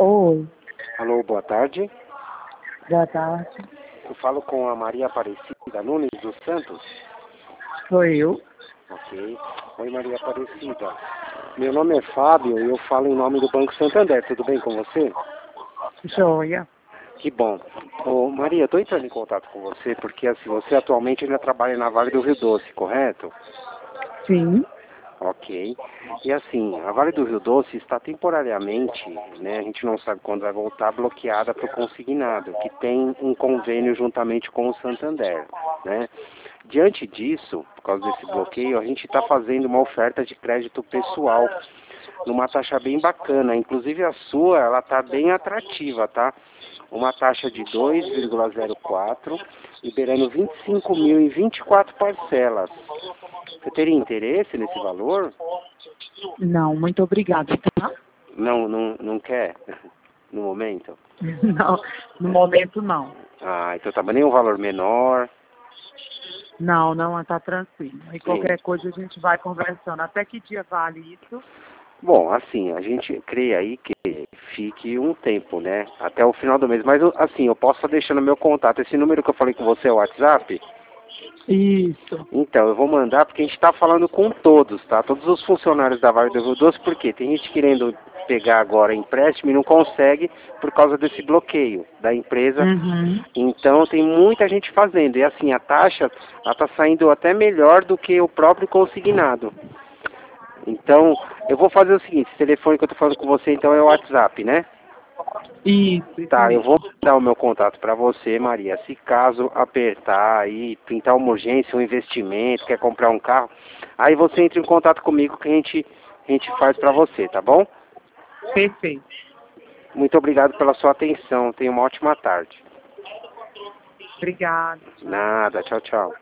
Oi, Alô, boa tarde. boa tarde. Eu falo com a Maria Aparecida Nunes dos Santos. Sou eu. Ok. Oi, Maria Aparecida. Meu nome é Fábio e eu falo em nome do Banco Santander. Tudo bem com você? Joia. Que bom. Ô, Maria, estou entrando em contato com você porque assim, você atualmente ainda trabalha na Vale do Rio Doce, correto? Sim. Ok. E assim, a Vale do Rio Doce está temporariamente, né, a gente não sabe quando vai voltar, bloqueada para o consignado, que tem um convênio juntamente com o Santander, né? Diante disso, por causa desse bloqueio, a gente está fazendo uma oferta de crédito pessoal, numa taxa bem bacana. Inclusive a sua, ela está bem atrativa, tá? Uma taxa de 2,04, liberando 25 mil em 24 parcelas. Você teria interesse nesse valor? Não, muito obrigada, tá? Não quer? No momento? Não, no momento não. Ah, então tá, mas nem um valor menor. Não, tá tranquilo. E Sim. qualquer coisa a gente vai conversando. Até que dia vale isso? Bom, assim, a gente crê aí que fique um tempo, né? Até o final do mês. Mas, assim, eu posso estar deixando meu contato. Esse número que eu falei com você é o WhatsApp? Isso. Então, eu vou mandar porque a gente está falando com todos, tá? Todos os funcionários da Vale do Rio Doce, por quê? Tem gente querendo pegar agora empréstimo e não consegue por causa desse bloqueio da empresa. Uhum. Então, tem muita gente fazendo. E, assim, a taxa, ela está saindo até melhor do que o próprio consignado. Então, eu vou fazer o seguinte, esse telefone que eu estou falando com você, então, é o WhatsApp, né? Isso Tá, eu mesmo. vou dar o meu contato para você, Maria. Se caso apertar aí, pintar uma urgência, um investimento, quer comprar um carro, aí você entra em contato comigo que a gente faz para você, tá bom? Perfeito. Muito obrigado pela sua atenção. Tenha uma ótima tarde. Obrigada. Nada, tchau, tchau.